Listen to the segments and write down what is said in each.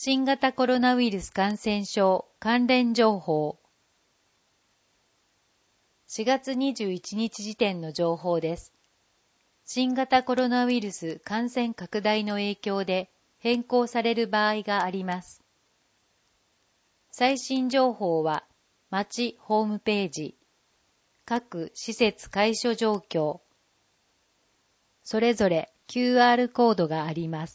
新型コロナウイルス感染症関連情報。4月21日時点の情報です。新型コロナウイルス感染拡大の影響で変更される場合があります。最新情報は、町ホームページ、各施設開所状況、それぞれ QR コードがあります。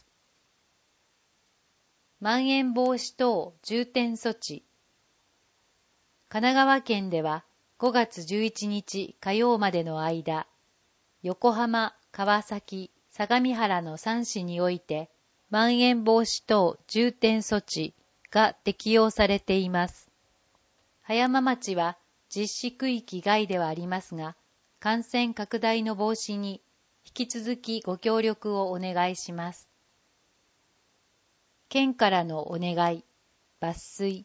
まん延防止等重点措置。神奈川県では5月11日火曜までの間、横浜、川崎、相模原の3市において、まん延防止等重点措置が適用されています。葉山町は実施区域外ではありますが、感染拡大の防止に引き続きご協力をお願いします。県からのお願い、抜粋。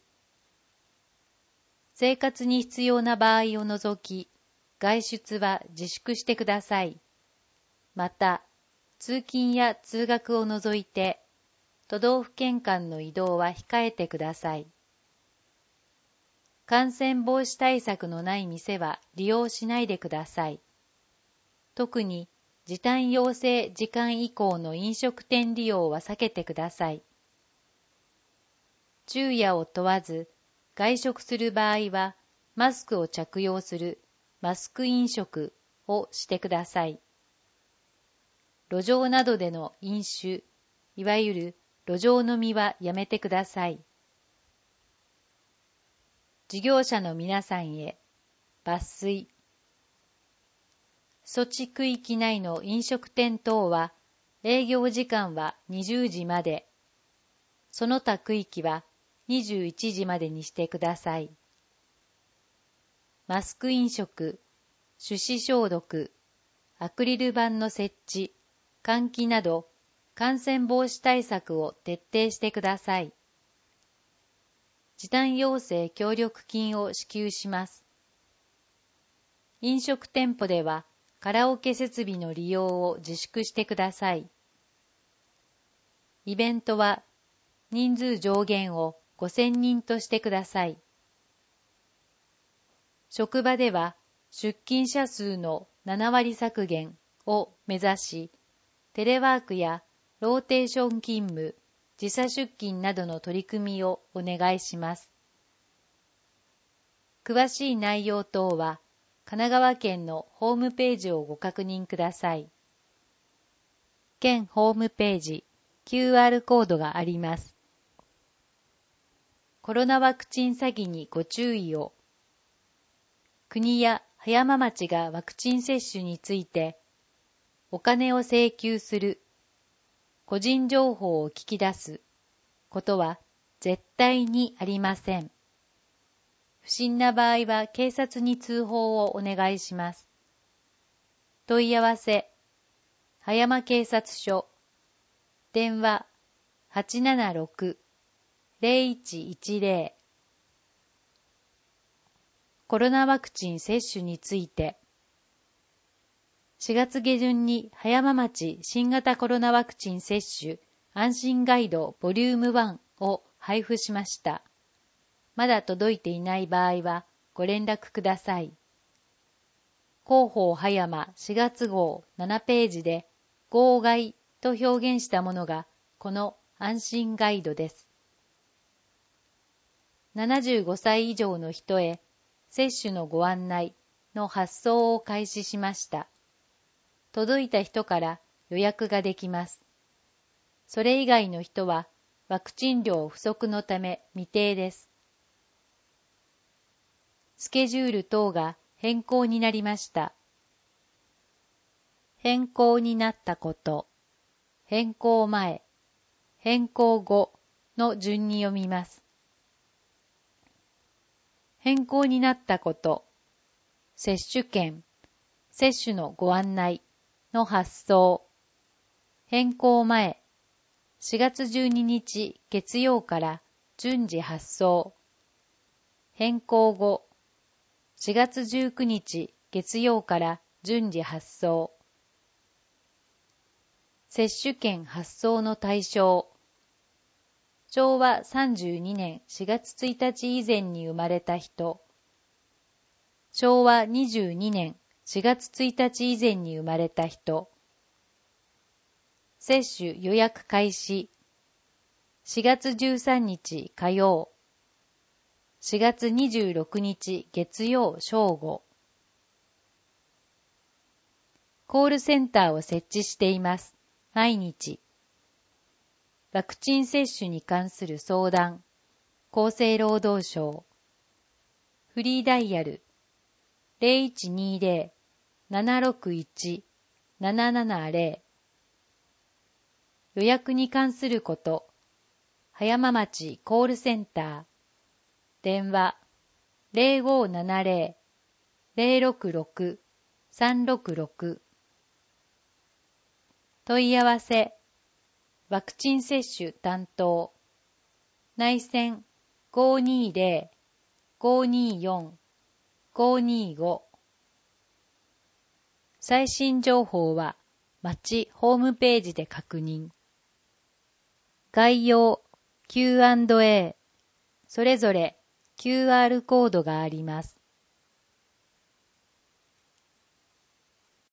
生活に必要な場合を除き、外出は自粛してください。また、通勤や通学を除いて、都道府県間の移動は控えてください。感染防止対策のない店は利用しないでください。特に、時短要請時間以降の飲食店利用は避けてください。昼夜を問わず、外食する場合は、マスクを着用するマスク飲食をしてください。路上などでの飲酒、いわゆる路上飲みはやめてください。事業者の皆さんへ、抜粋。措置区域内の飲食店等は、営業時間は20時まで、その他区域は21時までにしてください。マスク飲食、手指消毒、アクリル板の設置、換気など、感染防止対策を徹底してください。時短要請協力金を支給します。飲食店舗では、カラオケ設備の利用を自粛してください。イベントは、人数上限を5000人としてください。職場では、出勤者数の7割削減を目指し、テレワークやローテーション勤務、時差出勤などの取り組みをお願いします。詳しい内容等は、神奈川県のホームページをご確認ください。県ホームページ、QR コードがあります。コロナワクチン詐欺にご注意を。国や葉山町がワクチン接種について、お金を請求する、個人情報を聞き出すことは絶対にありません。不審な場合は警察に通報をお願いします。問い合わせ、葉山警察署、電話 876-0110。コロナワクチン接種について、4月下旬に葉山町新型コロナワクチン接種安心ガイドボリューム1を配布しました。まだ届いていない場合はご連絡ください。広報葉山4月号7ページで号外と表現したものがこの安心ガイドです。75歳以上の人へ接種のご案内の発送を開始しました。届いた人から予約ができます。それ以外の人はワクチン量不足のため未定です。スケジュール等が変更になりました。変更になったこと、変更前、変更後の順に読みます。変更になったこと、接種券、接種のご案内の発送、変更前、4月12日月曜から順次発送、変更後、4月19日月曜から順次発送、接種券発送の対象、 昭和32年4月1日以前に生まれた人、昭和22年4月1日以前に生まれた人、接種予約開始、4月13日火曜、4月26日月曜正午。コールセンターを設置しています。毎日。ワクチン接種に関する相談、厚生労働省。フリーダイヤル、0120-761-770。予約に関すること、葉山町コールセンター。電話、0570-066-366。問い合わせ、ワクチン接種担当、内線520-524-525。最新情報は、町ホームページで確認。概要、Q&A、それぞれ QR コードがあります。